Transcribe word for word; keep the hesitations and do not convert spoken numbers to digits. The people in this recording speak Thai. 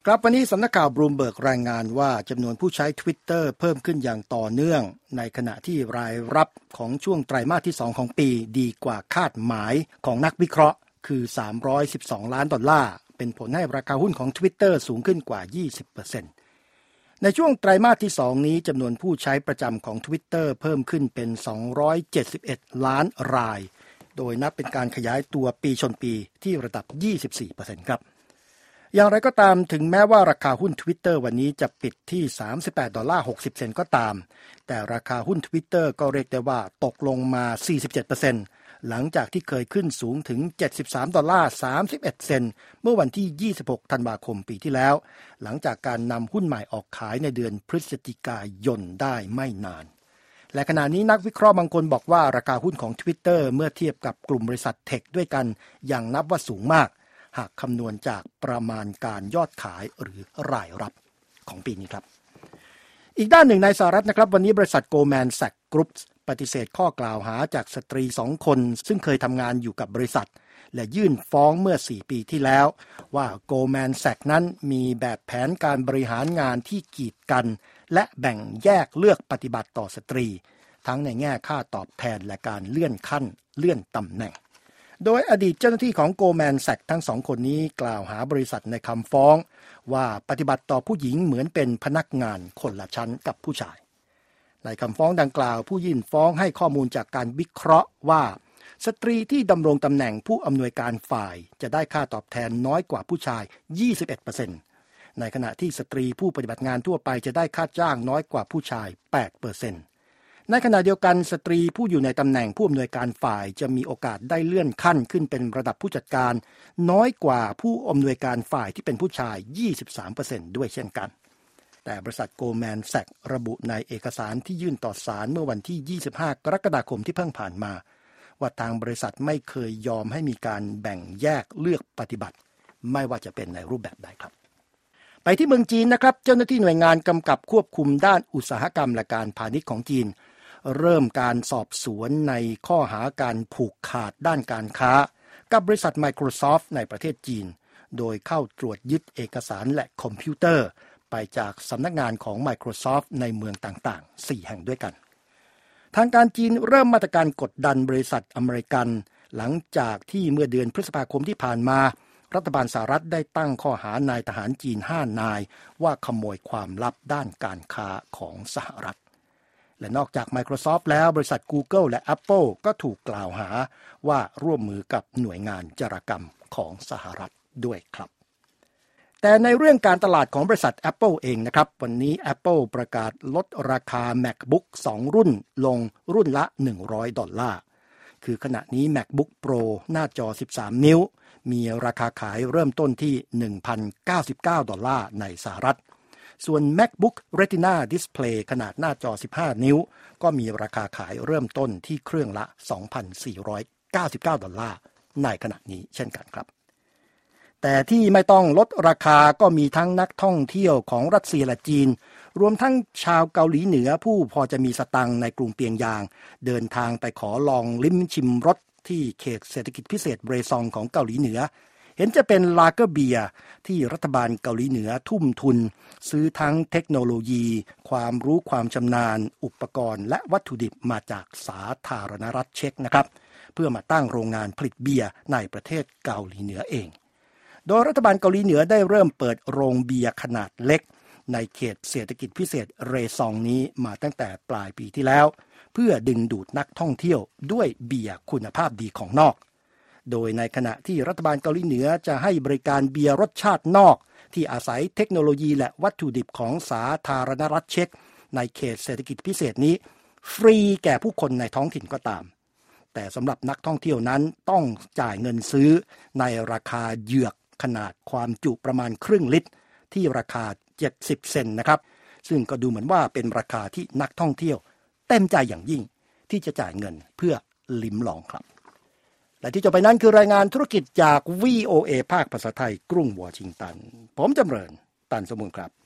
ครับวันนี้สำนักข่าวบลูมเบิร์กรายงานว่าจำนวนผู้ใช้ Twitter เพิ่มขึ้นอย่างต่อเนื่องในขณะที่รายรับของช่วงไตรมาสที่สองของปีดีกว่าคาดหมายของนักวิเคราะห์คือสามร้อยสิบสองล้านดอลลาร์เป็นผลให้ราคาหุ้นของ Twitter สูงขึ้นกว่า ยี่สิบเปอร์เซ็นต์ ในช่วงไตรมาสที่สองนี้จำนวนผู้ใช้ประจำของ Twitter เพิ่มขึ้นเป็นสองร้อยเจ็ดสิบเอ็ดล้านรายโดยนับเป็นการขยายตัวปีชนปีที่ระดับ ยี่สิบสี่เปอร์เซ็นต์ ครับอย่างไรก็ตามถึงแม้ว่าราคาหุ้น Twitter วันนี้จะปิดที่สามสิบแปดดอลลาร์หกสิบเซนต์ก็ตามแต่ราคาหุ้น Twitter ก็เรียกได้ว่าตกลงมา สี่สิบเจ็ดเปอร์เซ็นต์ หลังจากที่เคยขึ้นสูงถึงเจ็ดสิบสามดอลลาร์สามสิบเอ็ดเซนต์เมื่อวันที่ยี่สิบหกธันวาคมปีที่แล้วหลังจากการนำหุ้นใหม่ออกขายในเดือนพฤศจิกายนได้ไม่นานและขณะนี้นักวิเคราะห์บางคนบอกว่าราคาหุ้นของ Twitter เมื่อเทียบกับกลุ่มบริษัทเทคด้วยกันยังนับว่าสูงมากหากคำนวณจากประมาณการยอดขายหรือรายรับของปีนี้ครับอีกด้านหนึ่งในสหรัฐนะครับวันนี้บริษัท Goldman Sachs Group ปฏิเสธข้อกล่าวหาจากสตรีสองคนซึ่งเคยทำงานอยู่กับบริษัทและยื่นฟ้องเมื่อสี่ปีที่แล้วว่า Goldman Sachs นั้นมีแบบแผนการบริหารงานที่กีดกันและแบ่งแยกเลือกปฏิบัติต่อสตรีทั้งในแง่ค่าตอบแทนและการเลื่อนขั้นเลื่อนตำแหน่งโดยอดีตเจ้าหน้าที่ของ Goldman Sachs ทั้งสองคนนี้กล่าวหาบริษัทในคำฟ้องว่าปฏิบัติต่อผู้หญิงเหมือนเป็นพนักงานคนละชั้นกับผู้ชายในคำฟ้องดังกล่าวผู้ยื่นฟ้องให้ข้อมูลจากการวิเคราะห์ว่าสตรีที่ดำรงตำแหน่งผู้อำนวยการฝ่ายจะได้ค่าตอบแทนน้อยกว่าผู้ชาย ยี่สิบเอ็ดเปอร์เซ็นต์ ในขณะที่สตรีผู้ปฏิบัติงานทั่วไปจะได้ค่าจ้างน้อยกว่าผู้ชาย แปดเปอร์เซ็นต์ในขณะเดียวกันสตรีผู้อยู่ในตำแหน่งผู้อำนวยการฝ่ายจะมีโอกาสได้เลื่อนขั้นขึ้นเป็นระดับผู้จัดการน้อยกว่าผู้อำนวยการฝ่ายที่เป็นผู้ชาย ยี่สิบสามเปอร์เซ็นต์ ด้วยเช่นกันแต่บริษัท Goldman Sachs ระบุในเอกสารที่ยื่นต่อศาลเมื่อวันที่ยี่สิบห้ากรกฎาคมที่เพิ่งผ่านมาว่าทางบริษัทไม่เคยยอมให้มีการแบ่งแยกเลือกปฏิบัติไม่ว่าจะเป็นในรูปแบบใดครับไปที่เมืองจีนนะครับเจ้าหน้าที่หน่วยงานกำกับควบคุมด้านอุตสาหกรรมและการพาณิชย์ของจีนเริ่มการสอบสวนในข้อหาการผูกขาดด้านการค้ากับบริษัท Microsoft ในประเทศจีนโดยเข้าตรวจยึดเอกสารและคอมพิวเตอร์ไปจากสำนักงานของ Microsoft ในเมืองต่างๆสี่แห่งด้วยกันทางการจีนเริ่มมาตรการกดดันบริษัทอเมริกันหลังจากที่เมื่อเดือนพฤษภาคมที่ผ่านมารัฐบาลสหรัฐได้ตั้งข้อหานายทหารจีนห้านายว่าขโมยความลับด้านการค้าของสหรัฐและนอกจาก Microsoft แล้วบริษัท Google และ Apple ก็ถูกกล่าวหาว่าร่วมมือกับหน่วยงานจารกรรมของสหรัฐด้วยครับแต่ในเรื่องการตลาดของบริษัท Apple เองนะครับวันนี้ Apple ประกาศลดราคา MacBook สองรุ่นลงรุ่นละหนึ่งร้อยดอลลาร์คือขณะนี้ MacBook Pro หน้าจอสิบสามนิ้วมีราคาขายเริ่มต้นที่ หนึ่งพันเก้าสิบเก้าดอลลาร์ในสหรัฐส่วน MacBook Retina Display ขนาดหน้าจอสิบห้านิ้วก็มีราคาขายเริ่มต้นที่เครื่องละ สองพันสี่ร้อยเก้าสิบเก้าดอลลาร์ในขณะนี้เช่นกันครับแต่ที่ไม่ต้องลดราคาก็มีทั้งนักท่องเที่ยวของรัสเซียและจีนรวมทั้งชาวเกาหลีเหนือผู้พอจะมีสตังค์ในกรุงเปียงยางเดินทางไปขอลองลิ้มชิมรสที่เขตเศรษฐกิจพิเศษเบรซองของเกาหลีเหนือเห็นจะเป็นลาเกอร์เบียร์ที่รัฐบาลเกาหลีเหนือทุ่มทุนซื้อทั้งเทคโนโลยีความรู้ความชำนาญอุปกรณ์และวัตถุดิบมาจากสาธารณรัฐเช็กนะครับเพื่อมาตั้งโรงงานผลิตเบียร์ในประเทศเกาหลีเหนือเองโดยรัฐบาลเกาหลีเหนือได้เริ่มเปิดโรงเบียร์ขนาดเล็กในเขตเศรษฐกิจพิเศษเรซองนี้มาตั้งแต่ปลายปีที่แล้วเพื่อดึงดูดนักท่องเที่ยวด้วยเบียร์คุณภาพดีของนอกโดยในขณะที่รัฐบาลเกาหลีเหนือจะให้บริการเบียร์รสชาตินอกที่อาศัยเทคโนโลยีและวัตถุดิบของสาธารณรัฐเช็กในเขตเศรษฐกิจพิเศษนี้ฟรีแก่ผู้คนในท้องถิ่นก็ตามแต่สำหรับนักท่องเที่ยวนั้นต้องจ่ายเงินซื้อในราคาเหยือกขนาดความจุประมาณครึ่งลิตรที่ราคาเจ็ดสิบเซนต์นะครับซึ่งก็ดูเหมือนว่าเป็นราคาที่นักท่องเที่ยวเต็มใจอย่างยิ่งที่จะจ่ายเงินเพื่อลิ้มลองครับและที่จบไปนั้นคือรายงานธุรกิจจาก วี โอ เอ ภาคภาษาไทยกรุงวอชิงตันผมจำเริญตันสมุนครับ